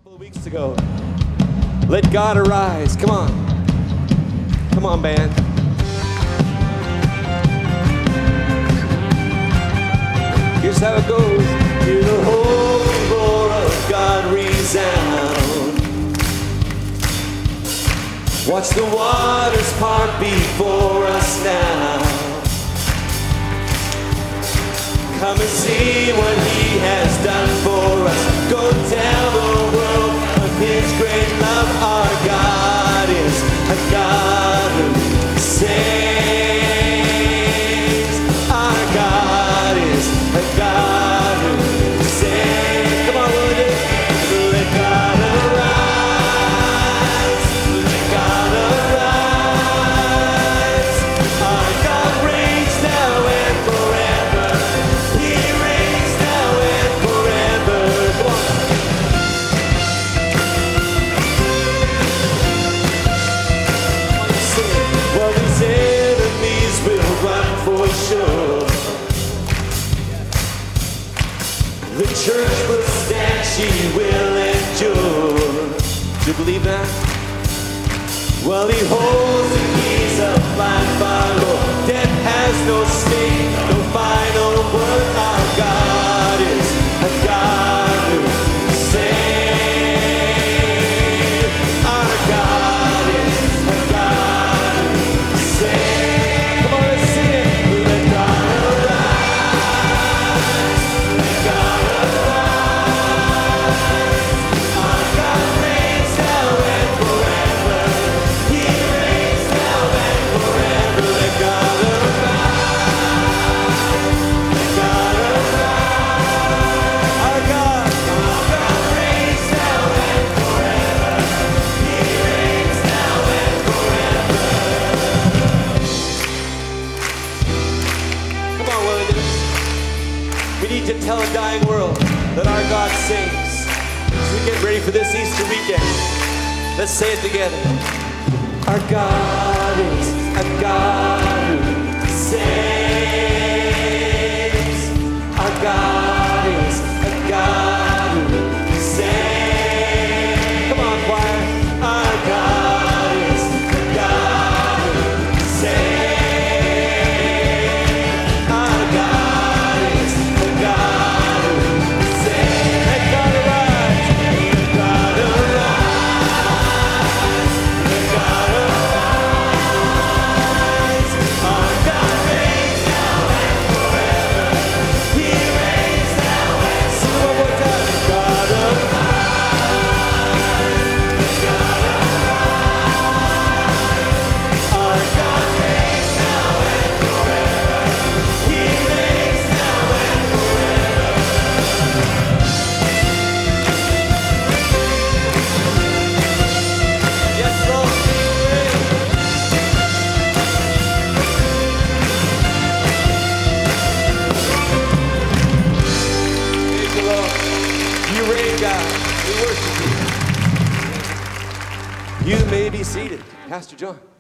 couple of weeks ago. Let God arise. Come on. Come on, band. Here's how it goes. Hear the holy roar of God resound. Watch the waters part before us now. Come and see what He has done for us. Go tell the world of His great love. Our God is a God who saves. Our God is a God who saves. Come on, will you? Let God arise. Let God arise. Our God reigns now and forever. He reigns now and forever. Come on. Well, His enemies will run for sure. The church will stand, she will endure. Do you believe that? Well, He holds the keys of life, our Lord. Death has no sting, no final word. Our God is a God who saves. Our God is a God who saves. Come on, let's sing it. Let God arise. Let God arise. Our God reigns now and forever. He reigns now and forever. Let God arise. Let God arise. Our God reigns now and forever. He reigns now and forever. Come on, Willie. We need to tell a dying world that our God saves. As we get ready for this Easter weekend, let's say it together. Our God is a God who saves. Our God is a God who saves. Come on, choir. Our God is a God who saves. Our God is a God who saves. Let God arise. Let God arise. Let God arise. Our God reigns now and forever. He reigns now and sing it one more time. God arise. Let God arise. Our God reigns now and forever. He reigns now and forever. Yes, Lord. Praise the Lord. You reign, God. We worship you. You may be seated. Pastor John.